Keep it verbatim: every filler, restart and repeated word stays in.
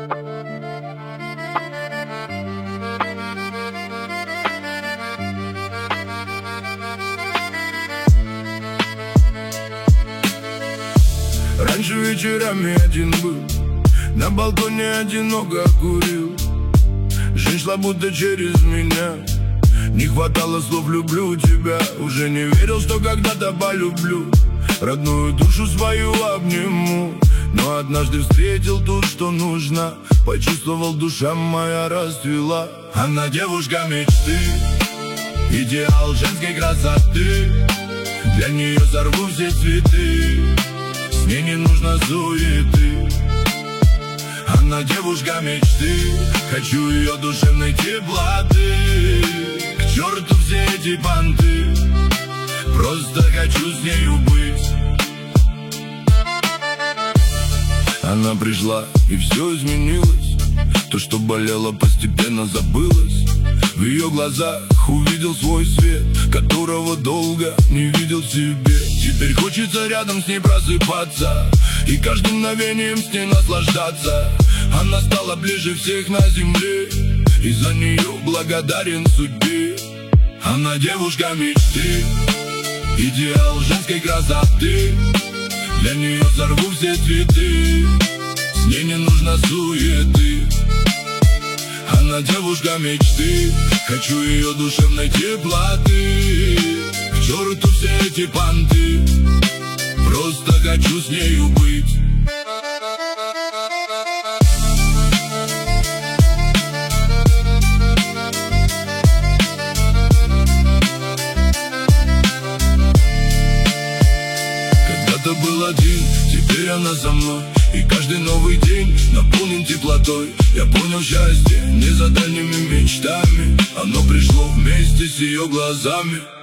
Раньше вечерами один был, на балконе одиноко курил. Жизнь шла будто через меня, не хватало слов «люблю тебя». Уже не верил, что когда-то полюблю, родную душу свою обниму. Но однажды встретил ту, что нужно, почувствовал, душа моя расцвела. Она девушка мечты, идеал женской красоты. Для нее сорву все цветы, с ней не нужно суеты. Она девушка мечты, хочу ее душевной теплоты. К черту все эти понты, просто хочу с нею быть. Она пришла, и все изменилось. То, что болело, постепенно забылось. В ее глазах увидел свой свет, которого долго не видел в себе. Теперь хочется рядом с ней просыпаться и каждым мгновением с ней наслаждаться. Она стала ближе всех на земле, и за нее благодарен судьбе. Она девушка мечты, идеал женской красоты. Для нее сорву все цветы, с ней не нужно суеты. Она девушка мечты, хочу ее душевной теплоты. К черту все эти понты, просто хочу с нею быть. Когда-то был один, теперь она со мной, и каждый новый день наполнен теплотой. Я понял счастье не за дальними мечтами, оно пришло вместе с ее глазами.